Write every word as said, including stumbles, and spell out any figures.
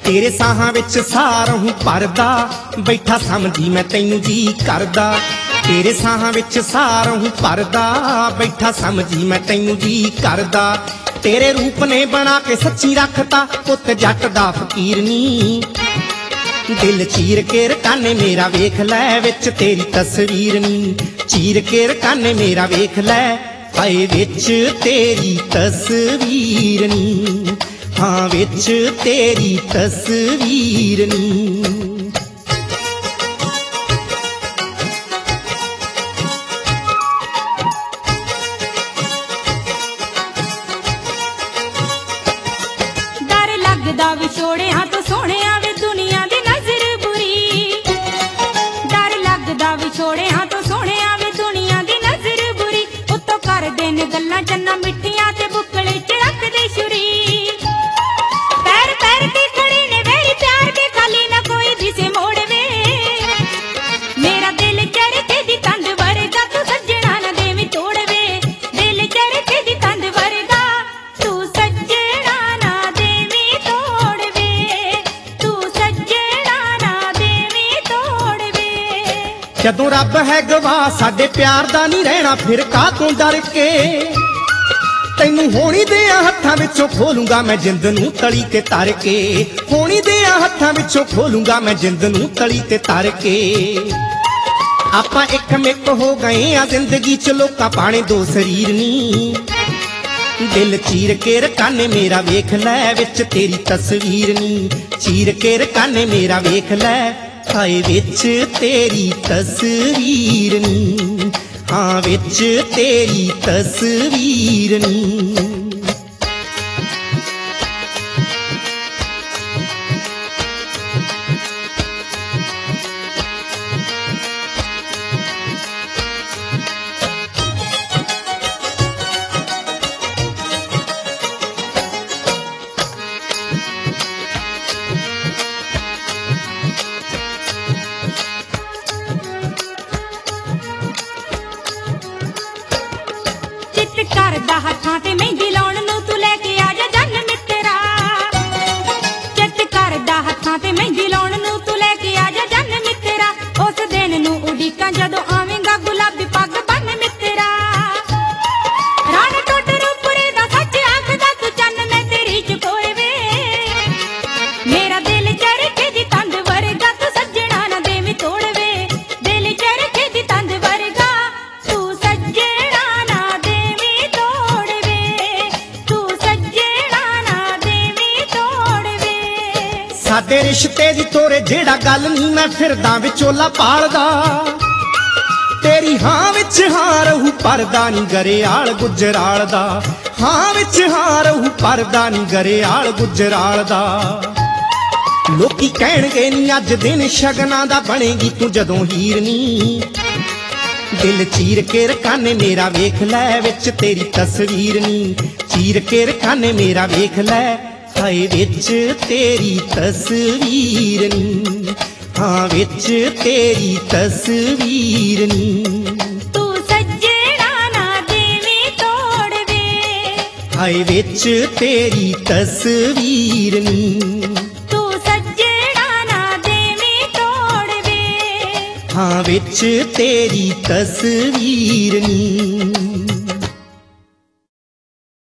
तेरे साहां विच साह रहूं भरदा, बैठा समझी मैं तैनू जी करदा। तेरे साहां विच साह रहूं भरदा, बैठा समझी मैं तैनू जी करदा। तेरे रूप ने बना के सच्ची रखता, पुत जट दा फकीर नी। दिल चीर के रकाने मेरा वेख लै, विच तेरी तस्वीर नी। चीर के रकाने मेरा वेख लै, हाय विच तेरी तस्वीर नी। हाँ विच तेरी तस्वीर नी। डर लगदा विछोड़ियां तो सोहणिया वे दुनिया दी नजर बुरी। डर लगदा विछोड़ियां तो सोहणिया वे दुनिया दी नजर बुरी। उत्तों कर देन गल्लां चन्ना मिठियां ते बुकले च रख दे छुरी। पैर पैर के खड़े ने वेरी प्यार के, खाली ना कोई दिसे मोड़वे। मेरा दिल चरखे दी तंद वरगा, तू सज्जणा ना देवी तोड़वे। दिल चरखे दी तंद वरगा, तू सज्जणा ना देवी तोड़वे। तू सज्जणा ना देवी तोड़वे। जदों रब है गवाह साडे प्यार दा नहीं रहना, फिर कातों डर के। तैनू होनी दियां हत्थां विचों खोलूंगा मैं जिंद नूं तली ते तर के। होनी दियां हत्थां विचों खोलूंगा मैं जिंद नूं तली ते तर के। आपां इक मिक हो गए आ जिंदगी च, लोकां पाणे दो शरीर नी। दिल चीर के रकाने मेरा वेख लै, विच तेरी तस्वीर नी। चीर के रकाने मेरा वेख लै, हाय विच तेरी तस्वीर नी। हाँ विच तेरी तस्वीर नी। चित करदा हत्थां ते मेहंदी लाउण नूं, तू लैके आ जा जन मित्तरा। चित करदा हत्थां ते मेहंदी लाउण नूं, तू लैके आ जा जन मित्तरा। उस दिन नूं उडीकां जदों आवेंगा, गुलाबी पग बन मित्तरा। रण टुट रूपरे दा सच आखदा, तू चन्न मैं तेरी चकोर वे। मेरा दिल चरखे दी तंद वरगा, तू सज्जणा ना देवी तोड़वे। दिल चरखे दी तंद वरगा, तू सज्जणा ना देवी तोड़वे। तू सज्जणा ना देवी तोड़वे। साडे रिश्ते दी तोरे जेड़ा गल नी, मैं फिरदा विचोला पालदा। तेरी हाँ विच हाँ रहू परदा नी, गरेआल गुजराल दा। हाँ विच हाँ रहू परदा नी, गरेआल गुजराल दा। लोकी कहणगे नी अज दिन शगना दा, बनेगी तू जदों हीर नी। दिल चीर के रकाने मेरा वेख लै, विच तेरी तस्वीर नी। चीर के रकाने मेरा वेख लै, हाय विच तेरी तस्वीर नी। हाँ विच तेरी तस्वीर नी। तू सज्जणा ना देवी तोड़वे। हाय विच तेरी तस्वीर नी। तू सज्जणा ना देवी तोड़वे। हाँ विच तेरी तस्वीर नी।